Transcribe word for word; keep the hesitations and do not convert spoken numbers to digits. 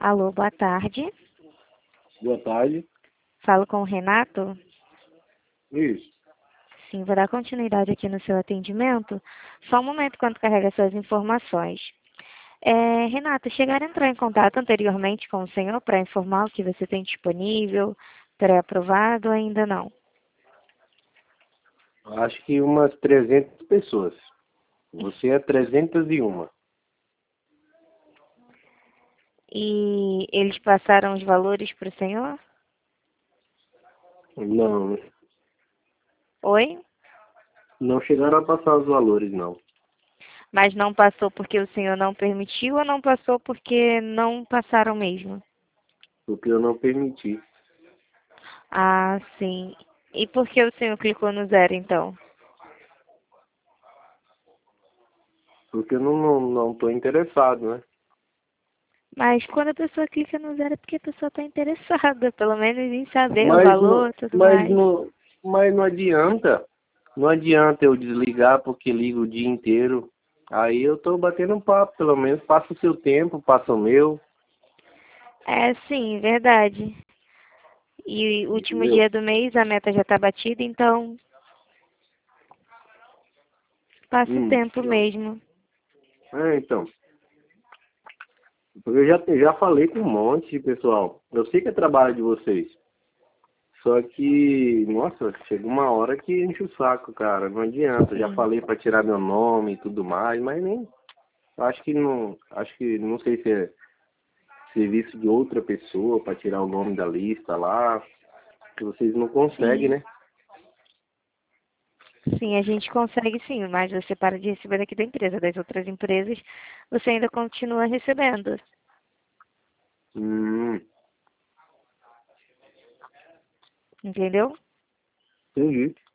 Alô, boa tarde. Boa tarde. Falo com o Renato? Isso. Sim, vou dar continuidade aqui no seu atendimento. Só um momento quando carrega suas informações. É, Renato, chegaram a entrar em contato anteriormente com o senhor para informar o que você tem disponível, pré-aprovado ou ainda não? Acho que umas trezentas pessoas. Você é trezentos e uma. E eles passaram os valores para o senhor? Não, Oi? não chegaram a passar os valores, não. Mas não passou porque o senhor não permitiu ou não passou porque não passaram mesmo? Porque eu não permiti. Ah, sim. E por que o senhor clicou no zero, então? Porque eu não, não, não tô interessado, né? Mas quando a pessoa clica no zero é porque a pessoa está interessada, pelo menos em saber o Mas não, valor e tudo mas mais. não, mas não adianta. Não adianta eu desligar porque ligo o dia inteiro. Aí eu tô batendo um papo, pelo menos. Passa o seu tempo, passa o meu. É, sim, verdade. E o último Entendeu? dia do mês a meta já está batida, então passa o Hum. tempo mesmo. É, então. Porque eu já, já falei com um monte de pessoal. Eu sei que é trabalho de vocês. Só que, nossa, chega uma hora que enche o saco, cara. Não adianta. Eu já Sim. falei pra tirar meu nome e tudo mais, mas nem. Acho que não. Acho que não sei se é serviço de outra pessoa pra tirar o nome da lista lá. Que vocês não conseguem, Sim. né? Sim, a gente consegue sim, mas você para de receber daqui da empresa. Das outras empresas, você ainda continua recebendo. Hum, Entendeu? entendi.